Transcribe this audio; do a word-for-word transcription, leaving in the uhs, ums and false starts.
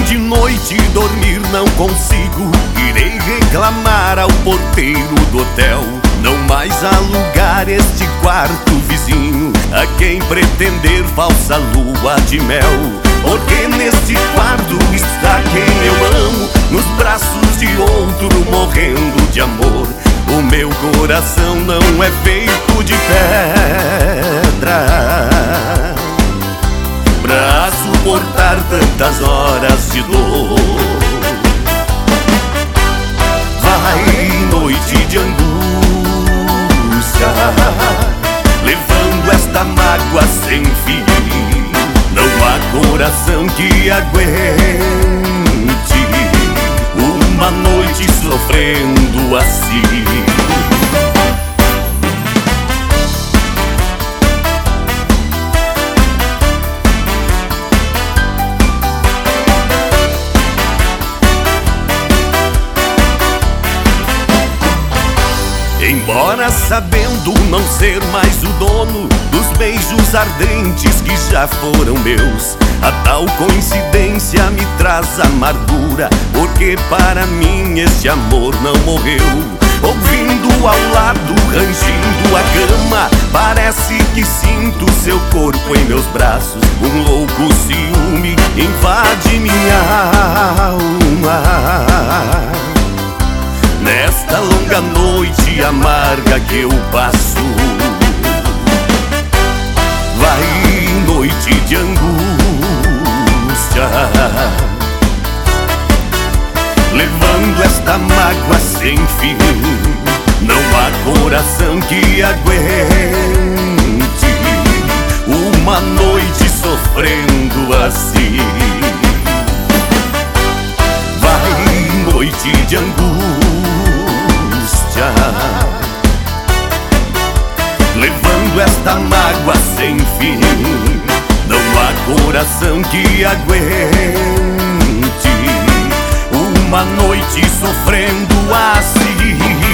de noite dormir não consigo. Irei reclamar ao porteiro do hotel. Não mais alugar este quarto vizinho a quem pretender falsa lua de mel. Porque neste quarto está quem eu amo, nos braços de outro morrendo de amor. O meu coração não é feito de pedra pra suportar tantas horas de dor. Vai noite de angústia, levando esta mágoa sem fim. Não há coração que aguente uma noite sofrendo assim. Embora sabendo não ser mais o dono dos beijos ardentes que já foram meus, a tal coincidência me traz amargura, porque para mim este amor não morreu. Ouvindo ao lado, rangindo a cama, parece que sinto seu corpo em meus braços. Um louco ciúme invade minha alma nesta longa noite amarga que eu passo. Vai noite de angústia, levando esta mágoa sem fim. Não há coração que aguente uma noite sofrendo assim. Vai noite de angústia, levando esta mágoa sem fim. Não há coração que aguente uma noite sofrendo assim.